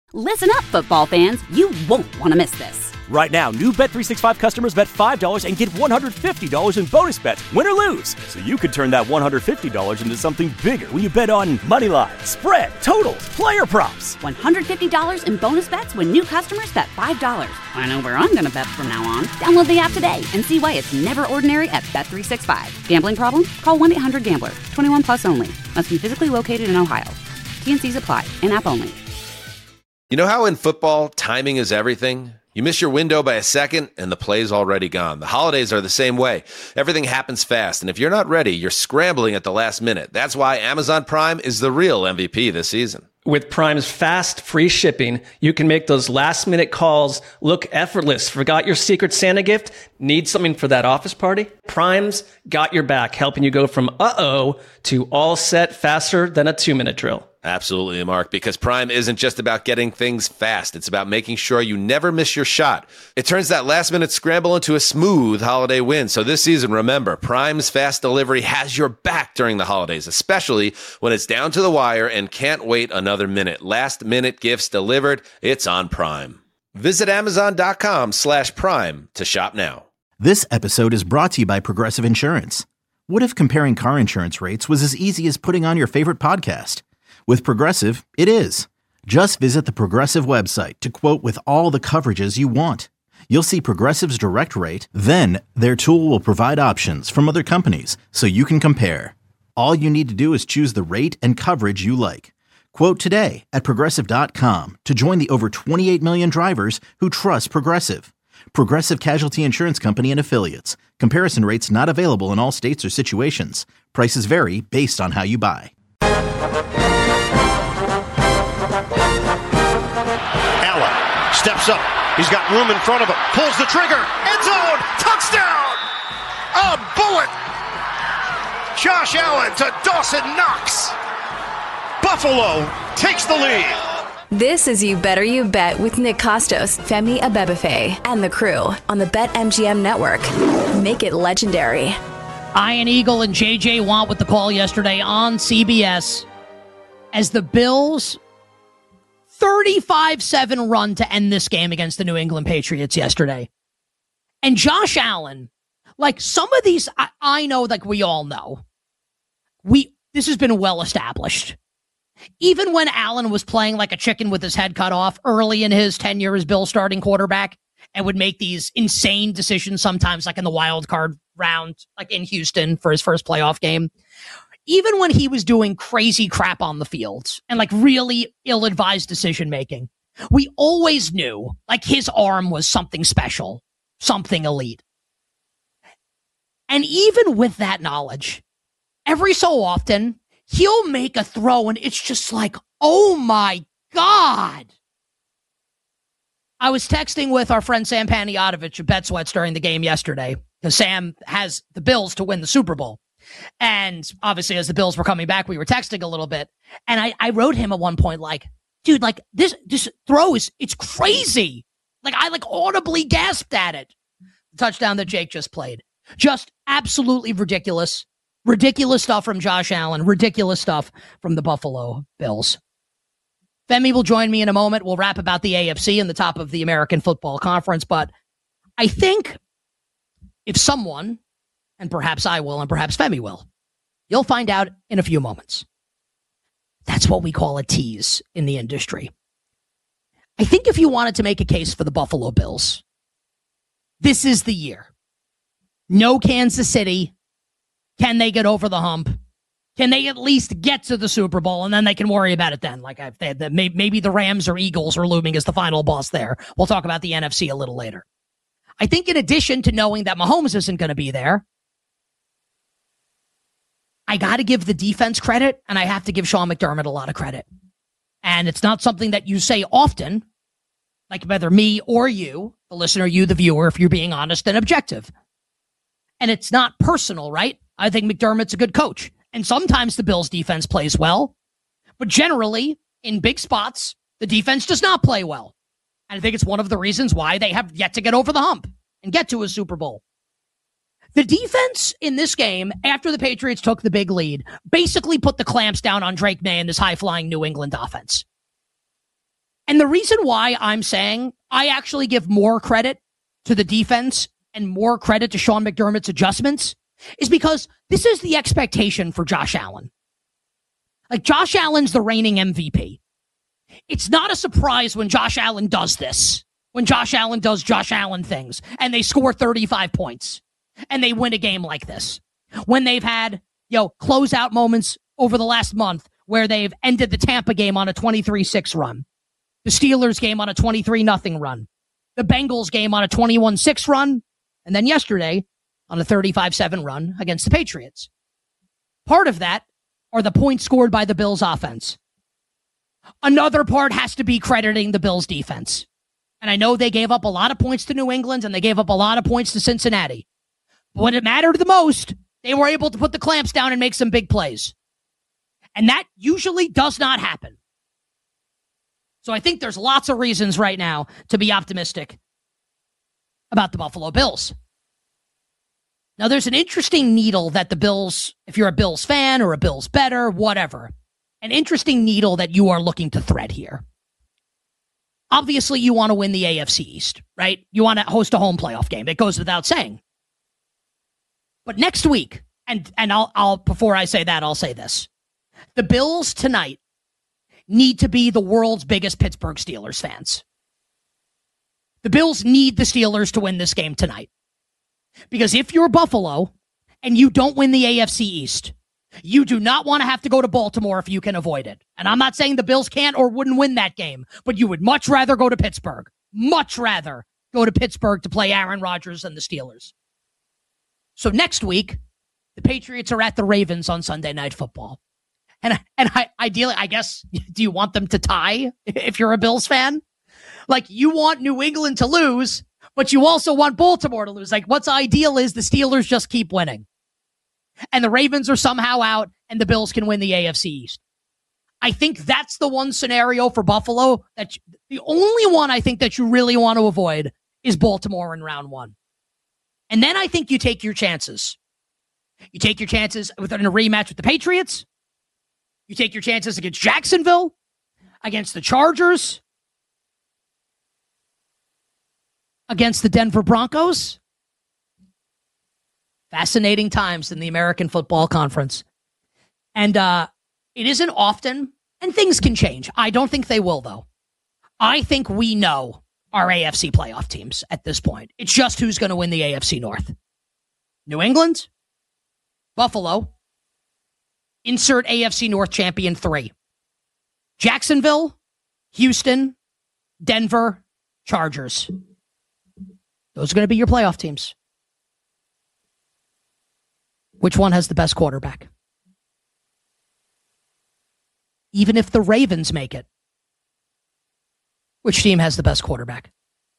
Listen up, football fans. You won't want to miss this. Right now, new Bet365 customers bet $5 and get $150 in bonus bets, win or lose. So you could turn that $150 into something bigger when you bet on money line, spread, totals, player props. $150 in bonus bets when new customers bet $5. I know where I'm going to bet from now on. Download the app today and see why it's never ordinary at Bet365. Gambling problem? Call 1-800-GAMBLER. 21 plus only. Must be physically located in Ohio. T&Cs apply. In-app only. You know how in football, timing is everything? You miss your window by a second, and the play's already gone. The holidays are the same way. Everything happens fast, and if you're not ready, you're scrambling at the last minute. That's why Amazon Prime is the real MVP this season. With Prime's fast, free shipping, you can make those last-minute calls look effortless. Forgot your Secret Santa gift? Need something for that office party? Prime's got your back, helping you go from uh-oh to all set faster than a 2-minute drill. Absolutely, Mark, because Prime isn't just about getting things fast. It's about making sure you never miss your shot. It turns that last-minute scramble into a smooth holiday win. So this season, remember, Prime's fast delivery has your back during the holidays, especially when it's down to the wire and can't wait another minute. Last-minute gifts delivered, it's on Prime. Visit Amazon.com/Prime to shop now. This episode is brought to you by Progressive Insurance. What if comparing car insurance rates was as easy as putting on your favorite podcast? With Progressive, it is. Just visit the Progressive website to quote with all the coverages you want. You'll see Progressive's direct rate, then their tool will provide options from other companies so you can compare. All you need to do is choose the rate and coverage you like. Quote today at Progressive.com to join the over 28 million drivers who trust Progressive. Progressive Casualty Insurance Company and Affiliates. Comparison rates not available in all states or situations. Prices vary based on how you buy. Steps up. He's got room in front of him. Pulls the trigger. End zone. Touchdown. A bullet. Josh Allen to Dawson Knox. Buffalo takes the lead. This is You Better You Bet with Nick Costos, Femi Abebefe, and the crew on the BetMGM network. Make it legendary. Ian Eagle and J.J. Watt with the call yesterday on CBS as the Bills 35-7 run to end this game against the New England Patriots yesterday. And Josh Allen, like some of these, I know, like we all know, this has been well established. Even when Allen was playing like a chicken with his head cut off early in his tenure as Bills starting quarterback and would make these insane decisions sometimes, like in the wild card round, like in Houston for his first playoff game. Even when he was doing crazy crap on the field and like really ill-advised decision-making, we always knew like his arm was something special, something elite. And even with that knowledge, every so often, he'll make a throw and it's just like, oh my God. I was texting with our friend Sam Panayotovich of BetSweats during the game yesterday because Sam has the Bills to win the Super Bowl. And obviously, as the Bills were coming back, we were texting a little bit. And I wrote him at one point, like, dude, like this throw it's crazy. Like I like audibly gasped at it. The touchdown that Jake just played. Just absolutely ridiculous. Ridiculous stuff from Josh Allen. Ridiculous stuff from the Buffalo Bills. Femi will join me in a moment. We'll rap about the AFC and the top of the American Football Conference. But I think if someone, and perhaps I will, and perhaps Femi will, you'll find out in a few moments. That's what we call a tease in the industry. I think if you wanted to make a case for the Buffalo Bills, this is the year. No Kansas City. Can they get over the hump? Can they at least get to the Super Bowl? And then they can worry about it then. Like maybe the Rams or Eagles are looming as the final boss there. We'll talk about the NFC a little later. I think in addition to knowing that Mahomes isn't going to be there, I got to give the defense credit, and I have to give Sean McDermott a lot of credit. And it's not something that you say often, like whether me or you, the listener, you, the viewer, if you're being honest and objective. And it's not personal, right? I think McDermott's a good coach. And sometimes the Bills' defense plays well. But generally, in big spots, the defense does not play well. And I think it's one of the reasons why they have yet to get over the hump and get to a Super Bowl. The defense in this game, after the Patriots took the big lead, basically put the clamps down on Drake May and this high-flying New England offense. And the reason why I'm saying I actually give more credit to the defense and more credit to Sean McDermott's adjustments is because this is the expectation for Josh Allen. Like, Josh Allen's the reigning MVP. It's not a surprise when Josh Allen does this, when Josh Allen does Josh Allen things, and they score 35 points, and they win a game like this. When they've had, closeout moments over the last month where they've ended the Tampa game on a 23-6 run, the Steelers game on a 23-0 run, the Bengals game on a 21-6 run, and then yesterday on a 35-7 run against the Patriots. Part of that are the points scored by the Bills offense. Another part has to be crediting the Bills defense. And I know they gave up a lot of points to New England and they gave up a lot of points to Cincinnati. But when it mattered the most, they were able to put the clamps down and make some big plays. And that usually does not happen. So I think there's lots of reasons right now to be optimistic about the Buffalo Bills. Now, there's an interesting needle that the Bills, if you're a Bills fan or a Bills bettor, whatever, an interesting needle that you are looking to thread here. Obviously, you want to win the AFC East, right? You want to host a home playoff game. It goes without saying. But next week, and I'll before I say that, I'll say this. The Bills tonight need to be the world's biggest Pittsburgh Steelers fans. The Bills need the Steelers to win this game tonight. Because if you're Buffalo and you don't win the AFC East, you do not want to have to go to Baltimore if you can avoid it. And I'm not saying the Bills can't or wouldn't win that game, but you would much rather go to Pittsburgh. Much rather go to Pittsburgh to play Aaron Rodgers and the Steelers. So next week, the Patriots are at the Ravens on Sunday Night Football. And ideally, I guess, do you want them to tie if you're a Bills fan? Like, you want New England to lose, but you also want Baltimore to lose. Like, what's ideal is the Steelers just keep winning. And the Ravens are somehow out, and the Bills can win the AFC East. I think that's the one scenario for Buffalo. The only one I think that you really want to avoid is Baltimore in round one. And then I think you take your chances. You take your chances within a rematch with the Patriots. You take your chances against Jacksonville, against the Chargers, against the Denver Broncos. Fascinating times in the American Football Conference. And it isn't often, and things can change. I don't think they will, though. I think we know our AFC playoff teams at this point. It's just who's going to win the AFC North. New England, Buffalo, insert AFC North champion 3. Jacksonville, Houston, Denver, Chargers. Those are going to be your playoff teams. Which one has the best quarterback? Even if the Ravens make it, which team has the best quarterback?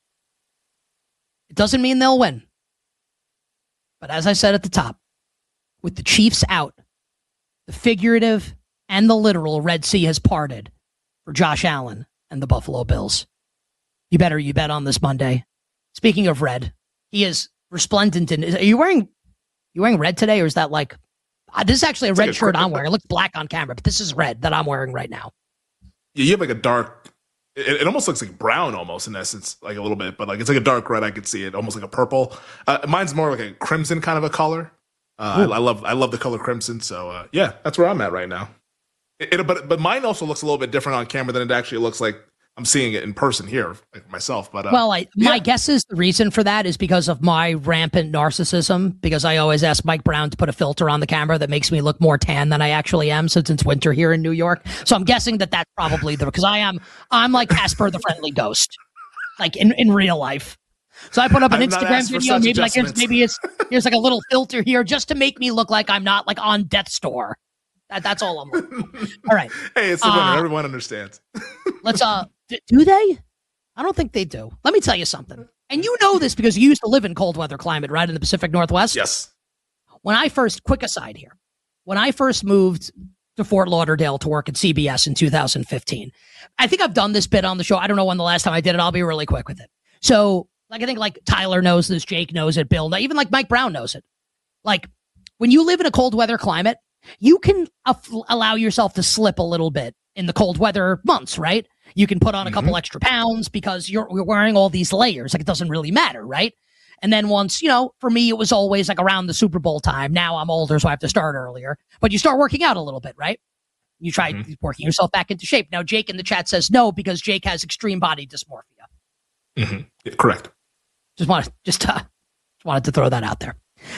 It doesn't mean they'll win. But as I said at the top, with the Chiefs out, the figurative and the literal Red Sea has parted for Josh Allen and the Buffalo Bills. You bet on this Monday. Speaking of red, he is resplendent in. Are you wearing red today, or is that like this is actually a red shirt I'm wearing? It looks black on camera, but this is red that I'm wearing right now. Yeah, you have like a dark. It almost looks like brown, almost in essence, like a little bit, but like it's like a dark red. I could see it, almost like a purple. Mine's more like a crimson kind of a color. I love the color crimson. So yeah, that's where I'm at right now. But mine also looks a little bit different on camera than it actually looks like I'm seeing it in person here, like myself. But my guess is the reason for that is because of my rampant narcissism. Because I always ask Mike Brown to put a filter on the camera that makes me look more tan than I actually am, since it's winter here in New York. So I'm guessing that that's probably because I'm like Casper the Friendly Ghost, like in real life. So I put up an Instagram video, maybe here's like a little filter here just to make me look like I'm not like on death's door. That's all I'm looking for. All right. Hey, it's the winter. Everyone understands. Let's do they? I don't think they do. Let me tell you something. And you know this because you used to live in cold weather climate, right? In the Pacific Northwest? Yes. Quick aside here. When I first moved to Fort Lauderdale to work at CBS in 2015, I think I've done this bit on the show. I don't know when the last time I did it. I'll be really quick with it. So, I think Tyler knows this, Jake knows it, Bill, even like Mike Brown knows it. Like, when you live in a cold weather climate, you can allow yourself to slip a little bit in the cold weather months, right? You can put on a couple extra pounds because you're wearing all these layers. Like, it doesn't really matter, right? And then once, for me, it was always like around the Super Bowl time. Now I'm older, so I have to start earlier. But you start working out a little bit, right? You try working yourself back into shape. Now, Jake in the chat says no because Jake has extreme body dysmorphia. Yeah, correct. Just wanted to throw that out there.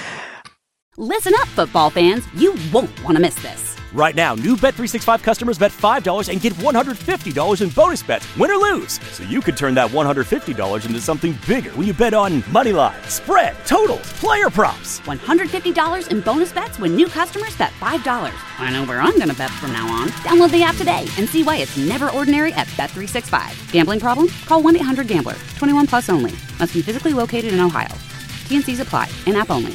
Listen up, football fans. You won't want to miss this. Right now, new Bet365 customers bet $5 and get $150 in bonus bets, win or lose. So you could turn that $150 into something bigger when you bet on Moneyline, spread, totals, player props. $150 in bonus bets when new customers bet $5. I know where I'm going to bet from now on. Download the app today and see why it's never ordinary at Bet365. Gambling problem? Call 1-800-GAMBLER. 21 plus only. Must be physically located in Ohio. T&Cs apply. In-app only.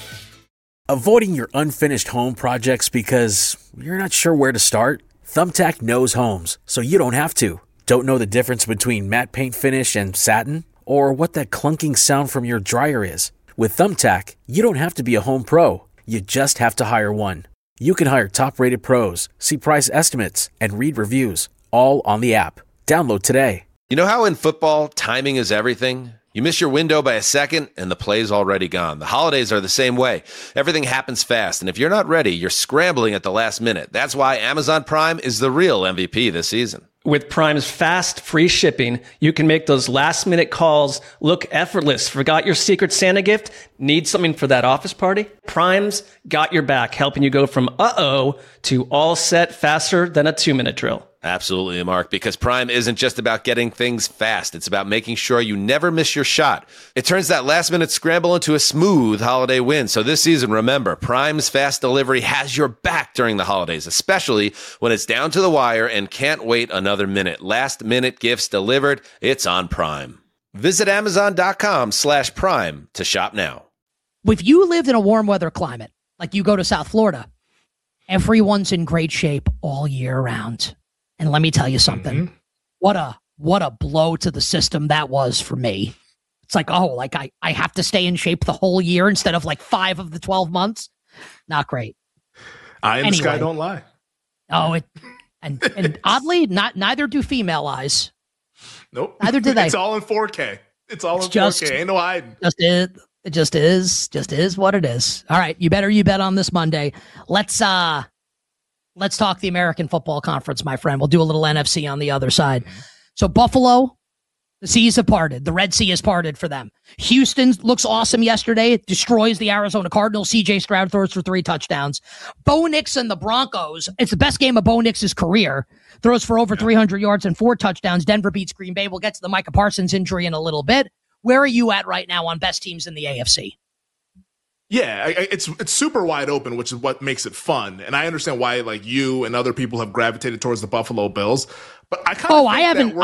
Avoiding your unfinished home projects because you're not sure where to start? Thumbtack knows homes, so you don't have to. Don't know the difference between matte paint finish and satin? Or what that clunking sound from your dryer is? With Thumbtack, you don't have to be a home pro. You just have to hire one. You can hire top-rated pros, see price estimates, and read reviews, all on the app. Download today. You know how in football, timing is everything? You miss your window by a second, and the play's already gone. The holidays are the same way. Everything happens fast, and if you're not ready, you're scrambling at the last minute. That's why Amazon Prime is the real MVP this season. With Prime's fast, free shipping, you can make those last-minute calls look effortless. Forgot your Secret Santa gift? Need something for that office party? Prime's got your back, helping you go from uh-oh to all set faster than a 2-minute drill. Absolutely, Mark, because Prime isn't just about getting things fast. It's about making sure you never miss your shot. It turns that last-minute scramble into a smooth holiday win. So this season, remember, Prime's fast delivery has your back during the holidays, especially when it's down to the wire and can't wait another minute. Last-minute gifts delivered. It's on Prime. Visit Amazon.com/Prime to shop now. If you lived in a warm weather climate, like you go to South Florida, everyone's in great shape all year round. And let me tell you something. What a blow to the system that was for me. It's like, I have to stay in shape the whole year instead of like 5 of the 12 months. Not great. Eye in the sky don't lie. Oh, and oddly, neither do female eyes. Nope. Neither do they. It's all in 4K. It's all in 4K. Ain't no hiding. It just is what it is. All right, you bet on this Monday. Let's talk the American Football Conference, my friend. We'll do a little NFC on the other side. So Buffalo, the seas have parted. The Red Sea has parted for them. Houston looks awesome yesterday. It destroys the Arizona Cardinals. C.J. Stroud throws for 3 touchdowns. Bo Nix and the Broncos. It's the best game of Bo Nix's career. Throws for over 300 yards and 4 touchdowns. Denver beats Green Bay. We'll get to the Micah Parsons injury in a little bit. Where are you at right now on best teams in the AFC? Yeah, it's super wide open, which is what makes it fun. And I understand why you and other people have gravitated towards the Buffalo Bills. But I kind of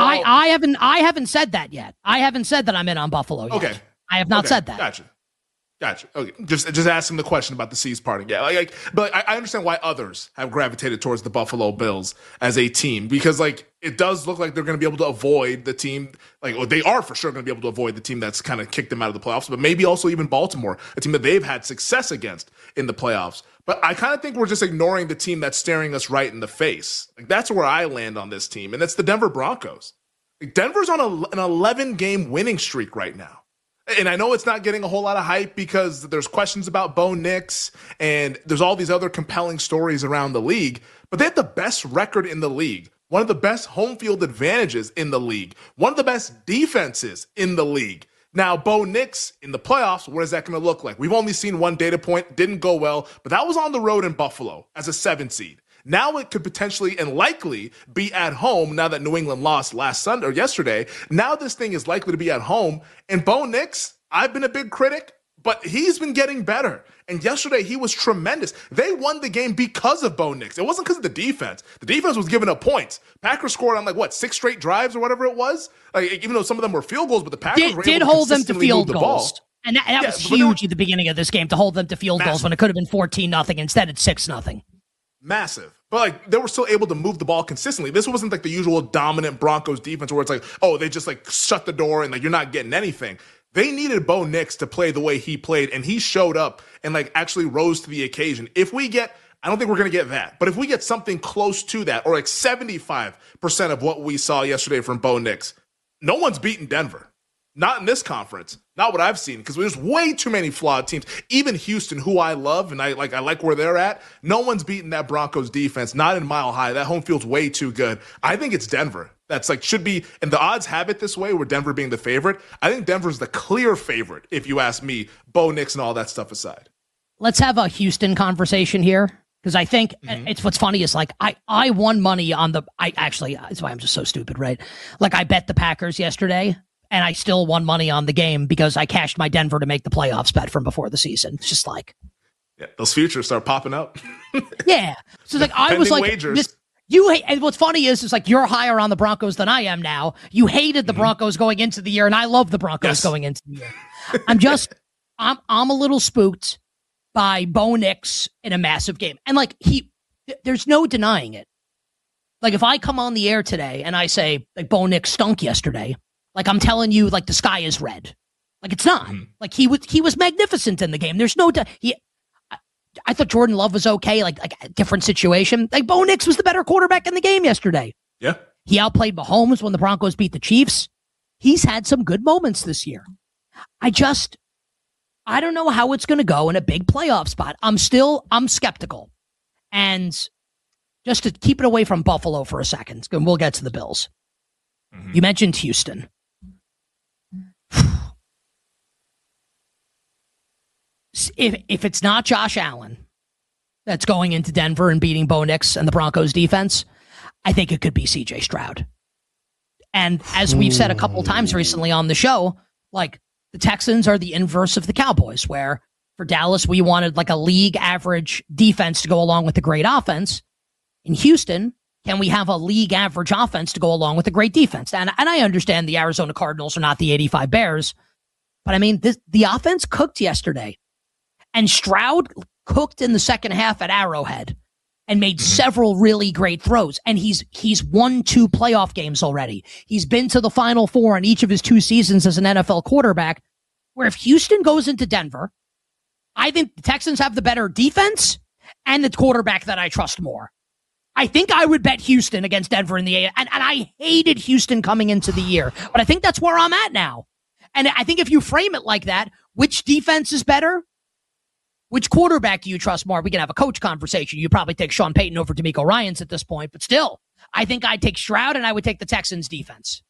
I haven't said that yet. I haven't said that I'm in on Buffalo yet. Okay. I have not said that. Gotcha. Okay. Just asking the question about the seas parting. Yeah. But I understand why others have gravitated towards the Buffalo Bills as a team because it does look like they're going to be able to avoid the team. They are for sure going to be able to avoid the team that's kind of kicked them out of the playoffs, but maybe also even Baltimore, a team that they've had success against in the playoffs. But I kind of think we're just ignoring the team that's staring us right in the face. That's where I land on this team, and it's the Denver Broncos. Denver's on an 11-game winning streak right now. And I know it's not getting a whole lot of hype because there's questions about Bo Nix and there's all these other compelling stories around the league, but they have the best record in the league, one of the best home field advantages in the league, one of the best defenses in the league. Now, Bo Nix in the playoffs, what is that going to look like? We've only seen one data point, didn't go well, but that was on the road in Buffalo as a 7 seed. Now it could potentially and likely be at home now that New England lost last Sunday or yesterday. Now this thing is likely to be at home. And Bo Nix, I've been a big critic, but he's been getting better. And yesterday he was tremendous. They won the game because of Bo Nix. It wasn't because of the defense. The defense was giving up points. Packers scored on 6 straight drives or whatever it was. Even though some of them were field goals, but the Packers were able to hold them to field the goals. Ball. And that was huge at the beginning of this game to hold them to field goals when it could have been 14-0. Instead, it's 6-0. Massive. But they were still able to move the ball consistently. This wasn't the usual dominant Broncos defense where it's they just shut the door and you're not getting anything. They needed Bo Nix to play the way he played, and he showed up and actually rose to the occasion. If we get I don't think we're going to get that. But if we get something close to that, or like 75% of what we saw yesterday from Bo Nix, no one's beaten Denver. Not in this conference. Not what I've seen, because there's way too many flawed teams. Even Houston, who I love, and I like where they're at, no one's beaten that Broncos defense. Not in Mile High. That home field's way too good. I think it's Denver. That's like should be, and the odds have it this way, with Denver being the favorite. I think Denver's the clear favorite, if you ask me, Bo Nix and all that stuff aside. Let's have a Houston conversation here, because I think it's what's funny is like I won money on that's why I'm just so stupid, right? Like I bet the Packers yesterday, and I still won money on the game because I cashed my Denver to make the playoffs bet from before the season. It's just like, yeah, those futures start popping up. Yeah, so like I was like, wagers. And what's funny is like you're higher on the Broncos than I am now. You hated the Broncos going into the year, and I love the Broncos going into the year. I'm a little spooked by Bo Nix in a massive game, and like there's no denying it. Like if I come on the air today and I say like Bo Nix stunk yesterday, like I'm telling you, like the sky is red. Like it's not. Like he was magnificent in the game. There's no I thought Jordan Love was okay, like a different situation. Like Bo Nix was the better quarterback in the game yesterday. Yeah. He outplayed Mahomes when the Broncos beat the Chiefs. He's had some good moments this year. I don't know how it's going to go in a big playoff spot. I'm skeptical. And just to keep it away from Buffalo for a second, and we'll get to the Bills. You mentioned Houston. If it's not Josh Allen that's going into Denver and beating Bo Nix and the Broncos defense, I think it could be CJ Stroud. And as we've said a couple times recently on the show, like the Texans are the inverse of the Cowboys, where for Dallas, we wanted like a league average defense to go along with a great offense. In Houston, can we have a league average offense to go along with a great defense? And I understand the Arizona Cardinals are not the 85 Bears, but I mean, the offense cooked yesterday. And Stroud cooked in the second half at Arrowhead and made several really great throws. And he's won 2 playoff games already. He's been to the Final Four in each of his 2 seasons as an NFL quarterback, where if Houston goes into Denver, I think the Texans have the better defense and the quarterback that I trust more. I think I would bet Houston against Denver in the A. And I hated Houston coming into the year, but I think that's where I'm at now. And I think if you frame it like that, which defense is better? Which quarterback do you trust more? We can have a coach conversation. You probably take Sean Payton over DeMeco Ryans at this point, but still, I think I'd take Stroud and I would take the Texans defense.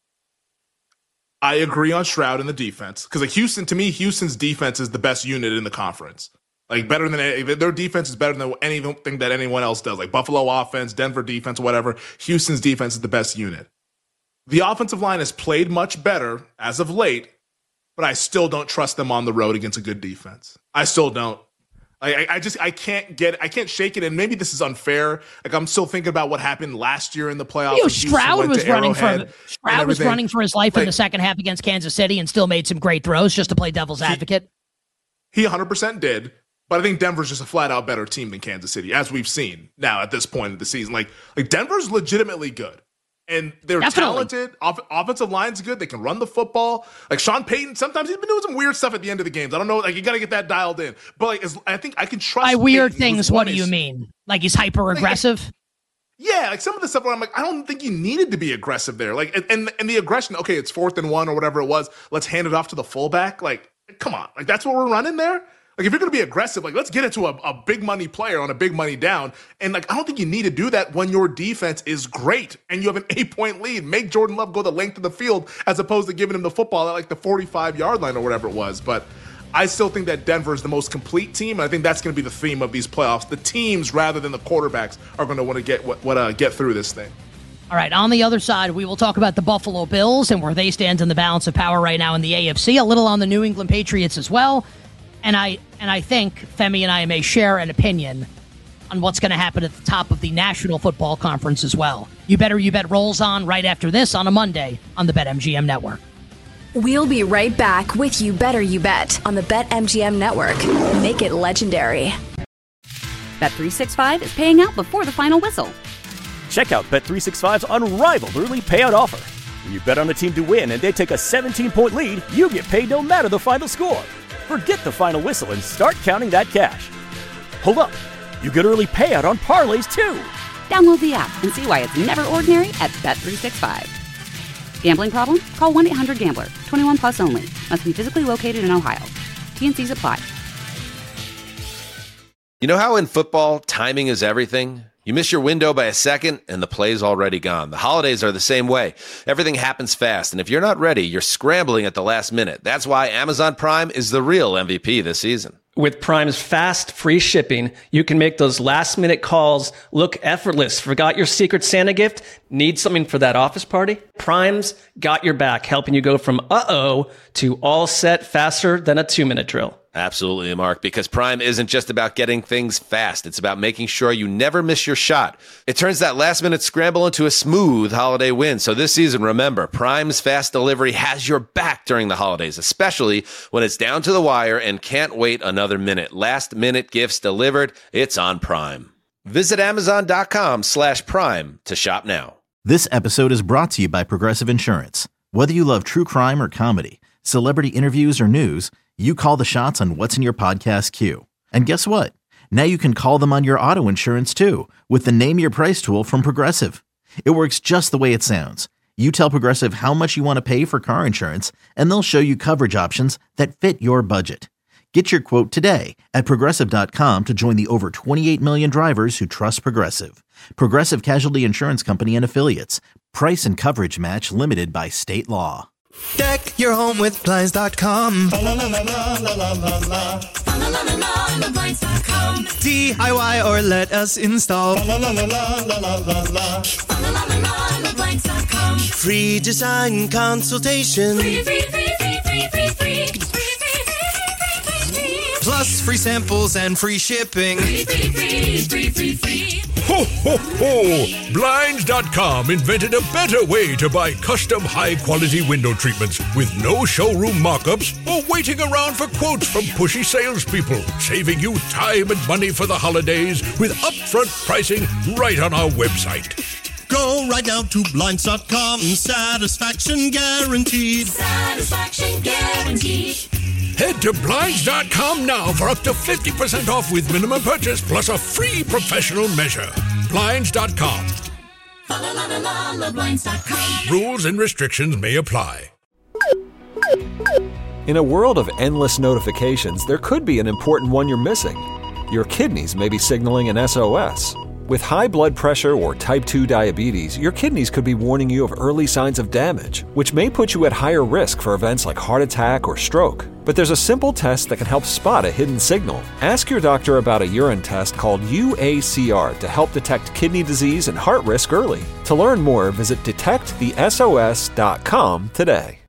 I agree on Stroud and the defense, because like to me, Houston's defense is the best unit in the conference. Like better than their defense is better than anything that anyone else does. Like Buffalo offense, Denver defense, whatever. Houston's defense is the best unit. The offensive line has played much better as of late, but I still don't trust them on the road against a good defense. I still don't. I can't shake it. And maybe this is unfair. Like I'm still thinking about what happened last year in the playoffs. Stroud was running for his life in the second half against Kansas City and still made some great throws, just to play devil's advocate. He 100% did. But I think Denver's just a flat out better team than Kansas City, as we've seen now at this point of the season. Like Denver's legitimately good. And they're talented. Offensive line's good. They can run the football. Like Sean Payton, sometimes he's been doing some weird stuff at the end of the games. I don't know. Like you got to get that dialed in. But I think I can trust. By weird things, what do you mean? Like he's hyper aggressive? Yeah, like some of the stuff where I'm like, I don't think you needed to be aggressive there. Like and the aggression. Okay, it's 4th and 1 or whatever it was. Let's hand it off to the fullback. Like come on. Like that's what we're running there. Like, if you're going to be aggressive, like, let's get it to a big money player on a big money down. And, like, I don't think you need to do that when your defense is great and you have an 8-point lead. Make Jordan Love go the length of the field as opposed to giving him the football at, like, the 45-yard line or whatever it was. But I still think that Denver is the most complete team, and I think that's going to be the theme of these playoffs. The teams, rather than the quarterbacks, are going to want to get through this thing. All right, on the other side, we will talk about the Buffalo Bills and where they stand in the balance of power right now in the AFC, a little on the New England Patriots as well. And I think Femi and I may share an opinion on what's going to happen at the top of the National Football Conference as well. You Bet rolls on right after this on a Monday on the BetMGM Network. We'll be right back with You Better You Bet on the BetMGM Network. Make it legendary. Bet365 is paying out before the final whistle. Check out Bet365's unrivaled early payout offer. When you bet on a team to win and they take a 17-point lead, you get paid no matter the final score. Forget the final whistle and start counting that cash. Hold up. You get early payout on parlays, too. Download the app and see why it's never ordinary at Bet365. Gambling problem? Call 1-800-GAMBLER. 21 plus only. Must be physically located in Ohio. T&Cs apply. You know how in football, timing is everything? You miss your window by a second, and the play's already gone. The holidays are the same way. Everything happens fast, and if you're not ready, you're scrambling at the last minute. That's why Amazon Prime is the real MVP this season. With Prime's fast, free shipping, you can make those last-minute calls look effortless. Forgot your Secret Santa gift? Need something for that office party? Prime's got your back, helping you go from uh-oh to all set faster than a 2-minute drill. Absolutely, Mark, because Prime isn't just about getting things fast. It's about making sure you never miss your shot. It turns that last-minute scramble into a smooth holiday win. So this season, remember, Prime's fast delivery has your back during the holidays, especially when it's down to the wire and can't wait another minute. Last-minute gifts delivered, it's on Prime. Visit Amazon.com/Prime to shop now. This episode is brought to you by Progressive Insurance. Whether you love true crime or comedy, celebrity interviews or news, you call the shots on what's in your podcast queue. And guess what? Now you can call them on your auto insurance too with the Name Your Price tool from Progressive. It works just the way it sounds. You tell Progressive how much you want to pay for car insurance, and they'll show you coverage options that fit your budget. Get your quote today at Progressive.com to join the over 28 million drivers who trust Progressive. Progressive Casualty Insurance Company and Affiliates. Price and coverage match limited by state law. Deck your home with Blinds.com. DIY or let us install. Free design consultation. Plus free samples and free shipping. Ho, ho, ho! Blinds.com invented a better way to buy custom high-quality window treatments with no showroom mock-ups or waiting around for quotes from pushy salespeople, saving you time and money for the holidays with upfront pricing right on our website. Go right now to Blinds.com. Satisfaction guaranteed. Satisfaction guaranteed. Head to Blinds.com now for up to 50% off with minimum purchase plus a free professional measure. Blinds.com. Rules and restrictions may apply. In a world of endless notifications, there could be an important one you're missing. Your kidneys may be signaling an SOS. With high blood pressure or type 2 diabetes, your kidneys could be warning you of early signs of damage, which may put you at higher risk for events like heart attack or stroke. But there's a simple test that can help spot a hidden signal. Ask your doctor about a urine test called UACR to help detect kidney disease and heart risk early. To learn more, visit detectthesos.com today.